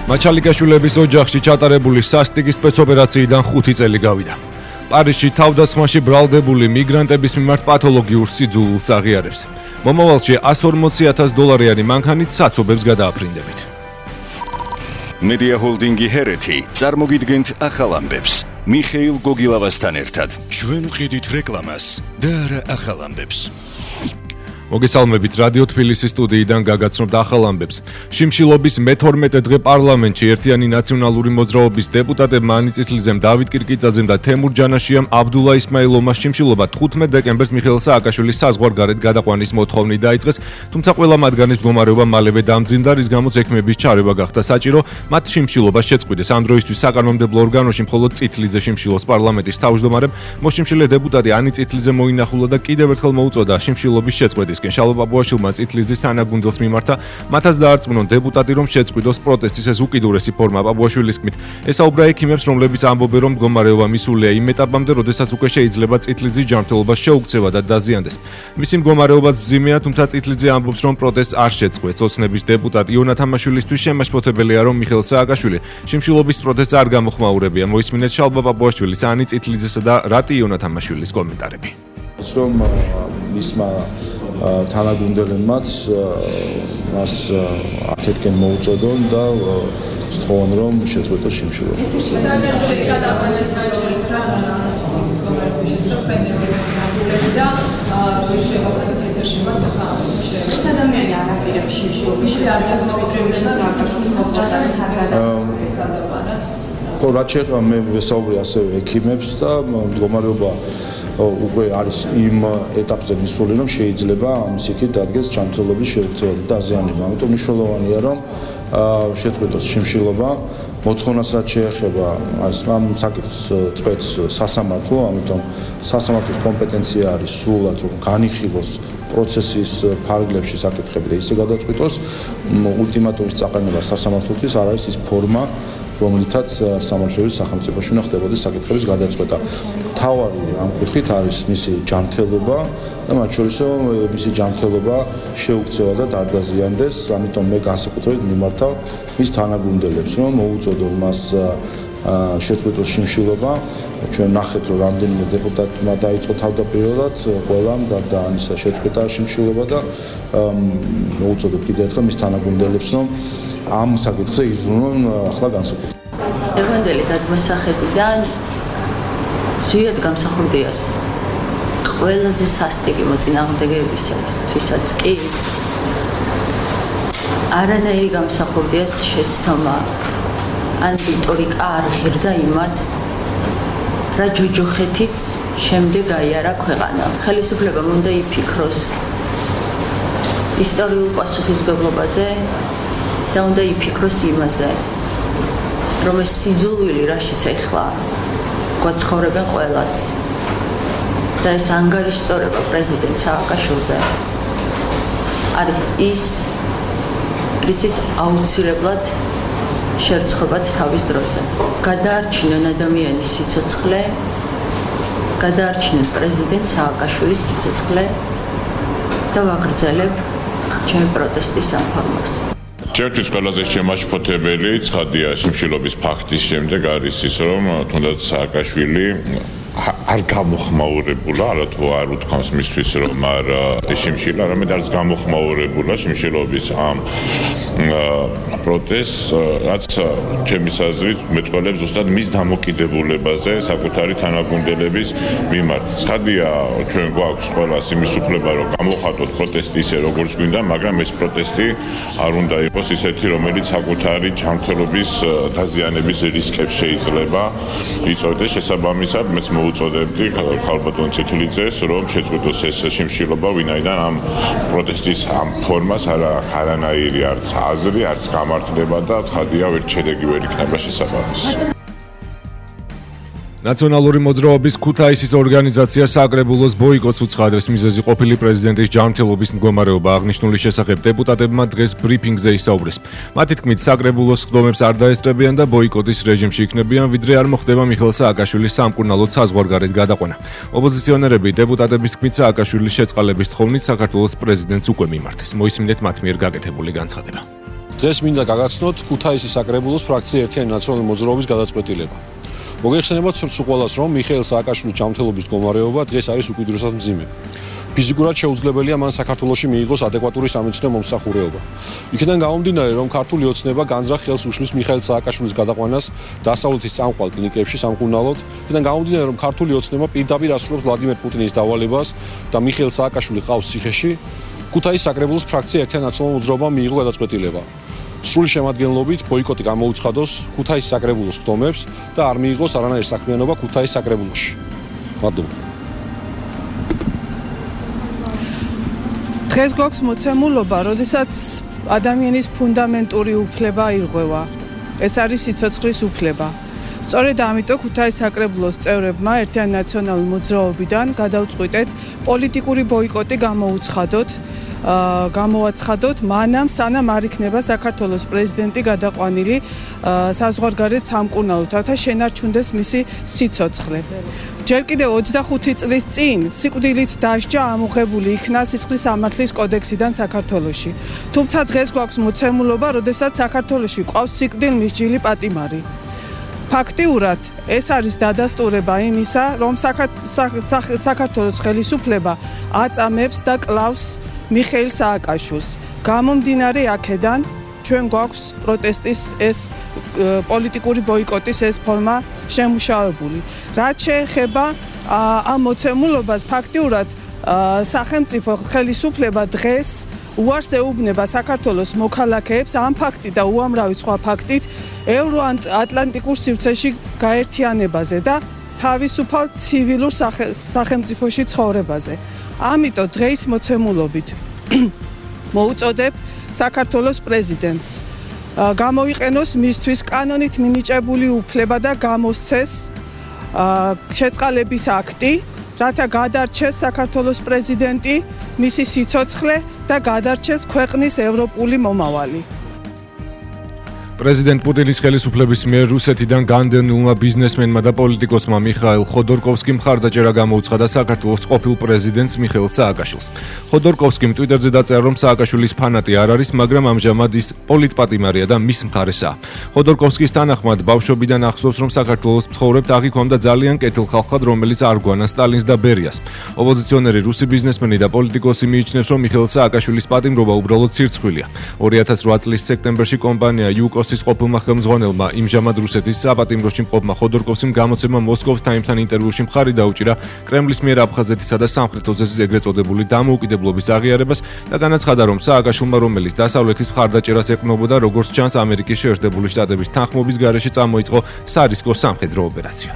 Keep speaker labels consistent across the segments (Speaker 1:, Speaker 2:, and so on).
Speaker 1: მაჩალიკაშვილების ოჯახში ჩატარებული სასტიკი სპეცოპერაციიდან 5 წელი გავიდა. პარიზში თავდასხმაში ბრალდებული მიგრანტების მიმართ პათოლოგიურ სიძულულს აღიარებს. მომავალში $140,000 მანქანით საცობებს გადააფრინდებით.
Speaker 2: Media Holding-ი ჰერეთი წარმოგიდგენთ ახალ ამბებს. მიხეილ გოგილავასთან ერთად. ჩვენ ვყიდით რეკლამას და არა ახალ ამბებს.
Speaker 1: მოგესალმებით, რადიო თბილისის სტუდიიდან გაგაცნობთ ახალ ამბებს. შიმშილობის მე-12 დღე პარლამენტში ერთიანი ნაციონალური მოძრაობის დეპუტატებმა ანი წითლიზემ, დავით კირკიწაძემ და თემურ ჯანაშიამ აბდულა ისმაილოვმა შიმშილობა 15 დეკემბერს მიხეილ სააკაშვილის საზღვარგარეთ გადაყვანის მოთხოვნით დაიწყეს, თუმცა ყველა მათგანის მდგომარეობა მალევე დამძიმდა, რის გამოც ექიმების ჩარევა გახდა საჭირო, მათ შიმშილობას შეწყვიტეს. ამ დროისთვის საკანონმდებლო ორგანოში მხოლოდ წითლიძე შიმშილობს პარლამენტის თავმჯდომარემ, მოშიმშილე დეპუტატიანი წითლიძე მოინახულა და კიდევ ერთხელ მოუწოდა შიმშილობის შეწყვეტის. შალვა პაპუაშვილმა წითლიზის თანაგუნდელს მიმართა, მათაც დაარწმუნონ დეპუტატი, რომ შეწყვიტოს პროტესტის ეს უკიდურესი ფორმა. პაპუაშვილის თქმით, ესაუბრა ექიმებს, რომლებიც ამბობენ, რომ მდგომარეობა მისულია იმ ეტაპამდე, როდესაც უკვე შეიძლება წითლიზის ჯანმრთელობა შეუქცევა და დაზიანდეს. მისი მდგომარეობაც მძიმეა, თუმცა წითლიძე ამბობს, რომ პროტესტს არ შეწყვეტს. ოცნების დეპუტატ იონა თამაშვილისთვის შემაშფოთებელია, რომ მიხეილ სააკაშვილი შიმშილობის პროტესტს არ გამოხმაურებია. მოისმინეთ შალვა პაპუაშვილის, ანი წითლიძესა და რატი იონა თამაშვილის კომენტარები.
Speaker 3: რომ მისმა თანაგუნდელებმაც მას აქეთკენ მოუწოდონ და სთხოვან რომ შეწყვეტოს შიმშილობა.
Speaker 4: ადამიანი არ აპირებს შიმშილობის
Speaker 3: ხო, რაც შეეხება მე ვესაუბრე ასევე ექიმებს და მდგომარეობა უკვე არის იმ ეტაპზე მისული, რომ შეიძლება ამის იქით დადგეს ჯანმრთელობის შეუქცევა და დაზიანება. ამიტომ მნიშვნელოვანია, რომ შეწყვეტოს შიმშილობა. მოთხოვნას რაც შეეხება ამ საკითხს წყვეტს სასამართლო, ამიტომ სასამართლოს კომპეტენცია არის სრულად რომ განიხილოს პროცესის ფარგლებში საკითხები და ისე გადაწყვიტოს. ულტიმატუმის წაყენება სასამართლოთვის არ არის ის ფორმა, რომლითაც სამართლებრივ სახელმწიფოში უნდა ხდებოდეს საკითხების გადაწყვეტა. მთავარი ამ კუთხით არის მისი ჯანმრთელობა და მათ შორის მისი ჯანმრთელობა შეუქცევა და არ დაზიანდეს. ამიტომ მე განსაკუთრებით მიმართავ მის თანაგუნდელებს, რომ მოუწოდონ მას შეწყვეტოს შიმშილობა. ჩვენ ნახეთ, რომ რამდენიმე დეპუტატმა დაიწყო თავდაპირველად, ყველამ და ამისა შეწყვეტა შიმშილობა და მოუწოდოთ კიდევ ერთხელ მის თანაგუნდელებს, რომ ამ საკითხზე იზრუნონ ახლა განსაკუთრებით.
Speaker 5: ევროპელი დადმოსახედიდან ზუსტად გამსახურდიას ყველაზე სასტიკი მოწინააღმდეგეებისთვისაც კი არანაირი გამსახურდიას შეცდომა ან რიტორიკა არ ღირდა იმათ, რა ჯოჯოხეთიც შემდეგ აიარა ქვეყანა. ხელისუფლებამ უნდა იფიქროს ისტორიულ პასუხისმგებლობაზე და უნდა იფიქროს იმაზე, რომ ეს სიძულვილი, რაშიც ეხლა გვაცხოვრებენ ყველას და ეს ანგარიშწორება პრეზიდენტ სააკაშვილზე არის ის, რიციც აუცილებლად შერწყობათ თავის დროზე. გადაარჩინონ ადამიანის სიცოცხლე, გადაარჩინონ პრეზიდენტ სააკაშვილის სიცოცხლე და ვაგრძელებ ჩემი პროტესტის ამ ფორმას.
Speaker 6: ჩემთვის ყველაზე შემაშფოთებელი ცხადია შიმშილობის ფაქტის შემდეგ არის ის, რომ თუნდაც სააკაშვილი არ გამოხმაურებულა, არათუ არ უთქვამს მისთვის, რომ არ შიმშილა, არამედ არც გამოხმაურებულა შიმშილობის ამ პროტესტს, რაც ჩემის აზრით მეტყველებს ზუსტად მის დამოკიდებულებაზე საკუთარი თანაგუნდელების მიმართ. ცხადია, ჩვენ გვაქვს ყველას იმის უფლება, რომ გამოხატოთ პროტესტი ისე, როგორც გვინდა, მაგრამ ეს პროტესტი არ უნდა იყოს ისეთი, რომელიც საკუთარი ჯანმრთელობის დაზიანების რისკებს შეიძლება იწვევდეს. შესაბამისად, მეც მოუწოდებდი ქალბატონ წითლიძეს, რომ შეწყვეტოს ეს შიმშილობა, ვინაიდან ამ პროტესტის ამ ფორმას არანაირი არც აზრი, არც გამართლება და ცხადია, ვერ შედეგი ვერ იქნება შესაბამისი.
Speaker 1: ნაციონალური მოძრაობის ქუთაისის ორგანიზაცია საკრებულოს ბოიკოტს უცხადებს. მიზეზი ყოფილი პრეზიდენტის ჯანმრთელობის მდგომარეობა. აღნიშნული შესახებ დეპუტატებმა დღეს ბრიფინგზე ისაუბრეს. მათი თქმით, საკრებულოს სხდომებს არ დაესწრებიან და ბოიკოტის რეჟიმში იქნებიან, ვიდრე არ მოხდება მიხეილ სააკაშვილის სამკურნალოდ საზღვარგარეთ გადაყვანა. ოპოზიციონერები დეპუტატების თქმით, სააკაშვილის შეწყალების თხოვნით საქართველოს პრეზიდენტს უკვე მიმართეს. მოისმინეთ მათ მიერ გაკეთებული განცხადება.
Speaker 7: დღეს მინდა გაგაცნოთ ქუთაისის საკრებულოს ფრაქცია ერთიანი ნაციონალური მოძრაობის გადაწყვეტილება. მოგეხსენებათ სულ ყველას, რომ მიხეილ სააკაშვილის ჯანმრთელობის მდგომარეობა დღეს არის უკიდურესად მძიმე. ფიზიკურად შეუძლებელია მან საქართველოში მიიღოს ადეკვატური სამედიცინო მომსახურება. იქიდან გამომდინარე, რომ ქართული ოცნება განზრახ ხელს უშლის მიხეილ სააკაშვილის გადაყვანას დასავლეთის წამყვალ კლინიკებში სამკურნალოდ. იქიდან გამომდინარე, რომ ქართული ოცნება პირდაპირ ასრულებს ვლადიმერ პუტინის დავალებას და მიხეილ სააკაშვილი ყავს ციხეში, ქუთაისის საკრებულოს ფრაქცია ერთიანი ნაციონალური მოძრაობამ მიიღო გადაწყვეტილება. სრული შემადგენლობით ბოიკოტი გამოუცხადოს ქუთაისის საკრებულოს ხდომებს და არ მიიღოს არანაირი საქმიანობა ქუთაისის საკრებულოში. მადლობა.
Speaker 8: დღეს გვაქვს მოცემულობა, როდესაც ადამიანის ფუნდამენტური უფლება ირღვევა. ეს არის სიცოცხლის უფლება. სწორედ ამიტომ ქუთაისის საკრებულოს წევრებმა ერთიანი ნაციონალური მოძრაობიდან გადავწყვიტეთ პოლიტიკური ბოიკოტი გამოაცხადოთ მანამ სანამ არ იქნება საქართველოს პრეზიდენტი გადაყვანილი საზღვარგარეთ სამკურნალოდ, რათა შენარჩუნდეს მისი სიცოცხლე. ჯერ კიდევ 25 წლის წინ სიკვდილით დასჯა ამოღებული იქნა სისხლის სამართლის კოდექსიდან საქართველოში. თუმცა დღეს გვაქვს მოცემულობა, როდესაც საქართველოში ყავს სიკვდილმისჯილი პატიმარი. ფაქტიურად ეს არის დადასტურება იმისა, რომ საქართველოს ხელისუფლება აწამებს და კლავს მიხეილ სააკაშვილს. გამომდინარე აქედან ჩვენ გვაქვს პროტესტის ეს პოლიტიკური ბოიკოტის ეს ფორმა შემუშავებული. რაც შეეხება ამ მოცემულობას, ფაქტიურად სახელმწიფო ხელისუფლება დღეს უარს ეუბნება საქართველოს მოქალაქეებს ამ ფაქტით და უამრავი სხვა ფაქტით ევროატლანტიკურ სივრცეში გაერთიანებაზე და თავისუფალ ცივილურ სახელმწიფოში ცხოვრებაზე. ამიტომ დღეს მოცემულობით მოუწოდებ საქართველოს პრეზიდენტს გამოიყენოს მისთვის კანონით მინიჭებული უფლება და გამოსცეს შეწყალების აქტი, რათა გადარჩეს საქართველოს პრეზიდენტი, მისი სიცოცხლე და გადარჩეს ქვეყნის ევროპული მომავალი.
Speaker 1: პრეზიდენტ პუტინის ხელისუფლების მიერ რუსეთიდან განდევნილმა ბიზნესმენმა და პოლიტიკოსმა მიხაილ ხოდორკოვსკიმ მხარდაჭერა გამოუცხადა საქართველოს ყოფილ პრეზიდენტს მიხეილ სააკაშვილს. ხოდორკოვსკიმ ტვიტერზე დაწერა, რომ სააკაშვილის ფანატი არ არის, მაგრამ ამჟამად ის პოლიტპატიმარია და მის მხარესაა. ხოდორკოვსკის თანახმად ბავშვობიდან ახსოვს, რომ საქართველოს მცხოვრებთ აღიქვამდა ძალიან კეთილ ხალხად, რომელიც არ გვანა სტალინს და ბერიას. ოპოზიციონერი რუსი ბიზნესმენი და პოლიტიკოსი მიიჩნევს, რომ მიხეილ სააკაშვილის პატიმრობა უბრალოდ სირცხვილია. 2008 წლის სექტემბერში კომპანია იუკოს ყოფილმა ხელმძღვანელმა იმჟამად რუსეთის საპატიმროში მყოფმა ხოდორკოვსკიმ გამოცემა მოსკოვ ტაიმსთან ინტერვიუში მხარი დაუჭირა კრემლის მიერ აფხაზეთისა და სამხრეთ ოზეთის ეგრეთ წოდებული დამოუკიდებლობის აღიარებას და განაცხადა, რომ სააკაშვილმა, რომელიც დასავლეთის მხარდაჭერას ეყრდნობოდა, როგორც ჩანს, ამერიკის შეერთებული შტატების თანხმობის გარეშე წამოიწყო სარისკო სამხედრო ოპერაცია.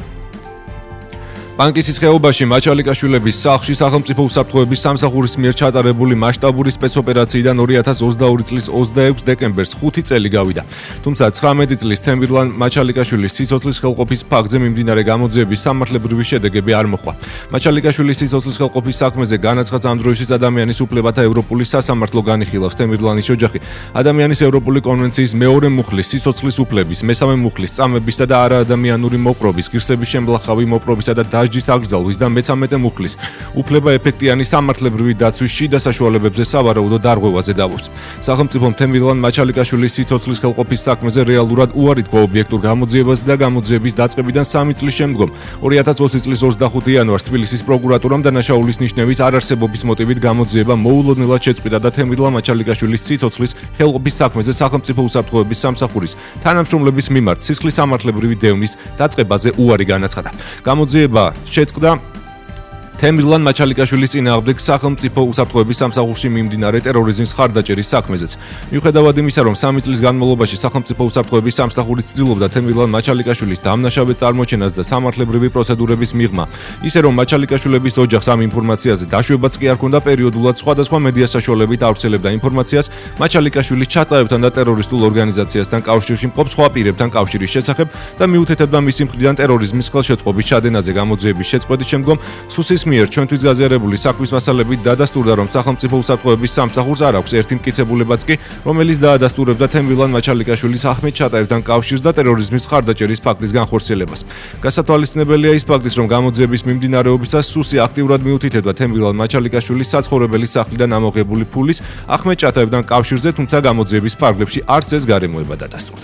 Speaker 1: ბანკისის ხეობაში მაჩალიკაშვილების სახლში სახელმწიფო უსაფრთხოების სამსახურის მიერ ჩატარებული მასშტაბური სპეცოპერაციიდან 2022 წლის 26 დეკემბერს 5 წელი გავიდა. თუმცა 19 წლის თემბირლან მაჩალიკაშვილის სიცოცხლის ხელყოფის ფაქტზე მიმდინარე გამოძიების სამართლებრივი შედეგები არ მოხდა. მაჩალიკაშვილის სიცოცხლის ხელყოფის საქმეზე განაცხადს ამ დროისთვის ადამიანის უფლებათა ევროპული სასამართლო განიხილავს თემბირლანის ოჯახი. ადამიანის ევროპული კონვენციის მეორე მუხლის სიცოცხლის უფლების, მესამე მუხლის წამებისა და არაადამიანური მოპყრობის, ღირსების შემლახავი მოპყრობისა და დასჯის აგრძალვის და მე-13 მუხლის უფლება ეფექტიანი სამართლებრივი დაცვის შიდა საშუალებებზე სავარაუდო დარღვევაზე დაბობს. სახელმწიფომ თემბირლან მაჩალიკაშვილის სიცოცხლის ხელყოფის საქმეზე რეალურად უარი თქვა ობიექტურ გამოძიებაზე და გამოძიების დაწყებიდან 3 წლის შემდგომ 2020 წლის 25 იანვარს თბილისის პროკურატურამ დანაშაულის ნიშნების არარსებობის მოტივით გამოძიება მოულოდნელად შეწყვიტა და თემბირლან მაჩალიკაშვილის სიცოცხლის ხელყოფის საქმეზე სახელმწიფო უსაფრთხოების სამსახურის თანამშრომლების მიმართ სისხლის სამართლებრივი დევნის დაწყებაზე უარი განაცხადა. გამოძიება შეწყდა თემბირლან მაჩალიკაშვილის წინააღმდეგ სახელმწიფო უსაფრთხოების სამსახურში მიმდინარე ტერორიზმის მხარდაჭერის საქმეზეც. მიუხედავად იმისა, რომ 3 წლის განმავლობაში სახელმწიფო უსაფრთხოების სამსახური ცდილობდა თემბირლან მაჩალიკაშვილის დამნაშავედ წარმოჩენას და სამართლებრივი პროცედურების მიღმა, ისე რომ მაჩალიკაშვილების ოჯახს ამ ინფორმაციაზე დაშვებაც კი არ ჰქონდა, პერიოდულად სხვადასხვა მედია საშუალებით ავრცელებდა ინფორმაციას მაჩალიკაშვილის ჩატარებთან და ტერორისტულ ორგანიზაციასთან კავშირში მყოფ სხვა პირებთან კავშირის შესახებ და მიუთითებდა მისი მხრიდან ტერორიზმის ხელშეწყობის ჩადენაზე გამოძიების შეწყვეტის შემდგომ სუსის მიერ ჩვენთვის გაზიარებული საქმის მასალებით დადასტურდა, რომ სახელმწიფო უსაფრთხოების სამსახურს არ აქვს ერთი მტკიცებულებაც კი, რომელიც დაადასტურებდა თემბილან მაჩალიკაშვილის ახმედ ჩატაევთან კავშირს და ტერორიზმის ხარდაჭერის ფაქტის განხორციელებას. გასათვალისწინებელია ის ფაქტიც, რომ გამოძიების მიმდინარეობისას სუსი აქტიურად მიუთითებდა თემბილან მაჩალიკაშვილის საცხოვრებელი სახლიდან ამოღებული ფულის ახმედ ჩატაევთან კავშირზე, თუმცა გამოძიების ფარგლებში არც ეს გარემოება დადასტურდა.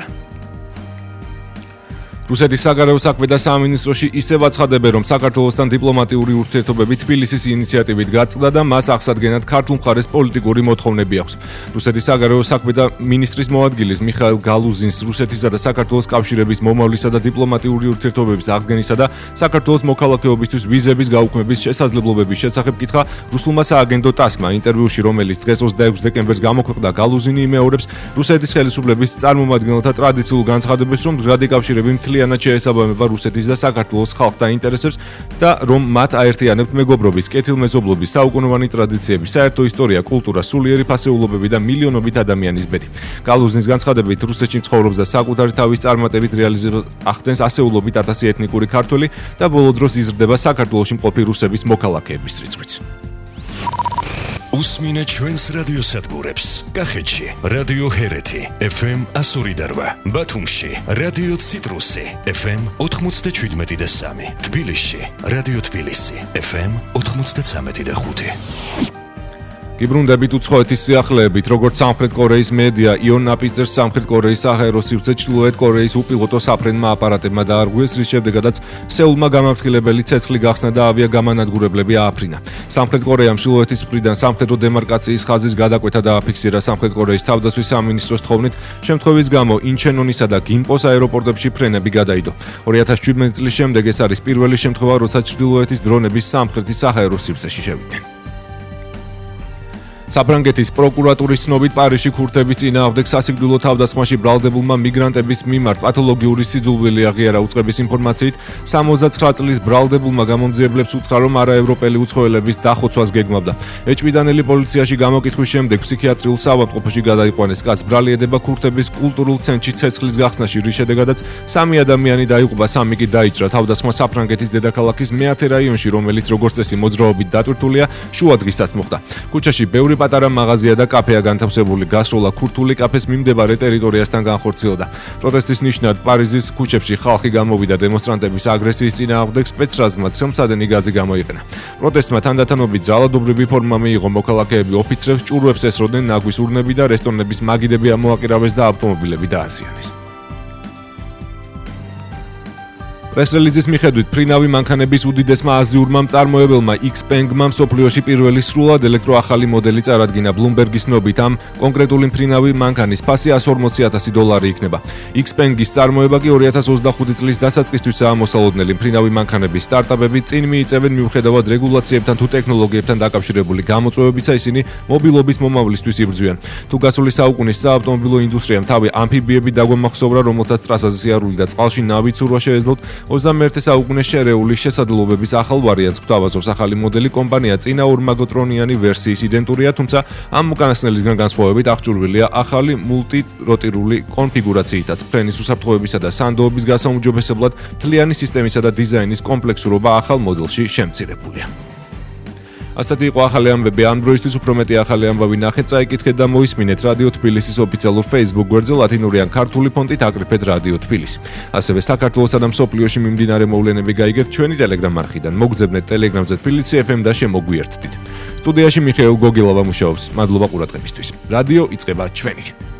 Speaker 1: რუსეთის საგარეო საქმეთა სამინისტროში ისევ აცხადებენ, რომ საქართველოსთან დიპლომატიური ურთიერთობები თბილისის ინიციატივით გაწყდა და მას აღსადგენად ქართულ მხარეს პოლიტიკური მოთხოვნები აქვს. რუსეთის საგარეო საქმეთა მინისტრის მოადგილის მიხაილ გალუზინს რუსეთისა და საქართველოს კავშირების მომავლისა და დიპლომატიური ურთიერთობების აღდგენისა და საქართველოს მოქალაქეობისთვის ვიზების გაუქმების შესაძლებლობების შესახებ კითხა რუსულმა სააგენტო ტასმა. ინტერვიუში, რომელიც დღეს 26 დეკემბერს გამოქვეყნდა, გალუზინი იმეორებს რუსეთის ხელისუფლების წარმომადგენელთა ტრადიციულ განცხადებას, რომ რადიკავშირები მთლიანად შეესაბამება რუსეთის და საქართველოს ხალხთა ინტერესებს და რომ მათ აერთიანებთ მეგობრობის, კეთილმეზობლობის, საუკუნოვანი ტრადიციები, საერთო ისტორია, კულტურა, სულიერი ფასეულობები და მილიონობით ადამიანის ბედი. გალუზნის განცხადებით, რუსეთში ცხოვრობს და საკუთარი თავის წარმატებით რეალიზებას ახდენს ასეულობით ათასი ეთნიკური ქართველი და ბოლო დროს იზრდება საქართველოში მყოფი რუსების მოქალაქეების რიცხვიც.
Speaker 2: უსმინე ჩვენს რადიოსადგურებს. კახეთში რადიო ჰერეთი FM 102.8, ბათუმში რადიო ციტრუსი FM 97.3, თბილისში რადიო თბილისი FM 93.5.
Speaker 1: გიბრუნდებით უცხოეთის სიახლეებით, როგორც სამხრეთ კორეის მედია იონ ნაპიწერს, სამხრეთ კორეის საჰაერო სივრცე ჩრდილოეთ კორეის უპილოტო საფრენმა აპარატებმა დაარღვიეს, რის შემდეგაც სეულმა გამართლებელი ცეცხლი გახსნა და ავიაგამანადგურებლები ააფრინა. სამხრეთ კორეამ ჩრდილოეთის მხრიდან სამხედრო დემარკაციის ხაზის გადაკვეთა დააფიქსირა სამხრეთ კორეის თავდაცვის სამინისტროს თხოვნით, შემთხვევის გამო ინჩენონისა და გინპოს აეროპორტებში ფრენები გადაიდო. 2017 წლის შემდეგ ეს არის პირველი შემთხვევა, როცა ჩრდილოეთის დრონების სამხრეთის საჰაერო სივრცეში შევიდნენ. საფრანგეთის პროკურატურის ცნობით პარიზში ქურთების წინააღმდეგ სასიკვდილო თავდასხმაში ბრალდებულმა მიგრანტების მიმართ პათოლოგიური სიძულვილი აღიარა. უწყების ინფორმაციით 69 წლის ბრალდებულმა გამომძიებლებს უთხრა, რომ არაევროპელი უცხოელების დახოცვას გეგმავდა. ეჭვიდანელი პოლიციაში გამოკითხვის შემდეგ ფსიქიატრიულ საავადმყოფოში გადაიყვანეს. კაცს ბრალი ედება ქურთების კულტურულ ცენტრში ცეცხლის გახსნაში, რის შედეგადაც 3 ადამიანი დაიღუპა, 3 კი დაიჭრა. თავდასხმა საფრანგეთის დედაქალაქის მეათე რაიონში, რომელიც როგორც წესი მოძრაობით დატვირთულია, შუა დღისაც მოხდა. ქუჩაში ბევრი პატარა მაღაზია და კაფეა განთავსებული. გასროლა ქურთული კაფეს მიმდებარე ტერიტორიასთან განხორციელდა. პროტესტის ნიშნად პარიზის ქუჩებში ხალხი გამოვიდა დემონსტრანტების აგრესიის წინააღმდეგ სპეცრაზმად ხელმცადენი გაზი გამოიყენა. პროტესტმა თანდათანობით ძალადობრივი ფორმა მიიღო. მოქალაქეები ოფიცრებს ჭურვებს ესროდნენ, ნაგვის ურნები და რესტორნების მაგიდები ამოაკირავეს და ავტომობილები დააზიანეს. პრეს-რელიზის მიხედვით, ფრინავი მანქანების უდიდესმა აზიურმა მწარმოებელმა XPeng-მა მსოფლიოში პირველი სრულად ელექტროახალი მოდელი წარადგინა. ბლუმბერგის ცნობით, ამ კონკრეტული ფრინავი მანქანის ფასი $140,000 იქნება. XPeng-ის წარმოება კი 2025 წლის დასაწყისთვისაა მოსალოდნელი. ფრინავი მანქანების სტარტაპები წინ მიიწევენ მიუხედავად რეგულაციებთან თუ ტექნოლოგიებთან დაკავშირებული გამოწვევებისა, ისინი მობილობის მომავლისთვის იბრძვიან. თუ გასული საუკუნის საავტომობილო ინდუსტრიამ თავი ამფიბიებით დაგვამახსოვრა, რომელთაც ტრასაზე სიარული და წყალში ნავით ცურვა შეეძლოთ, 21 საუკუნის შერეული შესაძლებლობების ახალ ვარიანტს გვთავაზობს. ახალი მოდელი კომპანია წინა ორმაგოტრონიანი ვერსიის იდენტურია, თუმცა ამ უკანასკნელისგან განსხვავებით აღჭურვილია ახალი მულტიროტირული კონფიგურაციითაც. ფრენის უსაფრთხოებისა და სანდოობის გასაუმჯობესებლად მთლიანი სისტემისა და დიზაინის კომპლექსურობა ახალ მოდელში შემცირებულია. ასეთი იყო ახალი ამბები. ამ დროისთვის უფრო მეტი ახალი ამბავი ნახეთ, წაიკითხეთ და მოისმინეთ რადიო თბილისის ოფიციალურ Facebook გვერდზე ლათინური ან ქართული ფონტით აკრიფეთ რადიო თბილისი. ასევე საქართველოსა და მსოფლიოში მიმდინარე მოვლენები გაიგებთ ჩვენი Telegram არხიდან. მოგძებნეთ Telegram-ზე თბილისი FM და შემოგვიერთდით. სტუდიაში მიხეილ გოგილავა მუშაობს. მადლობა ყურადღებისთვის. რადიო იწყება ჩვენი.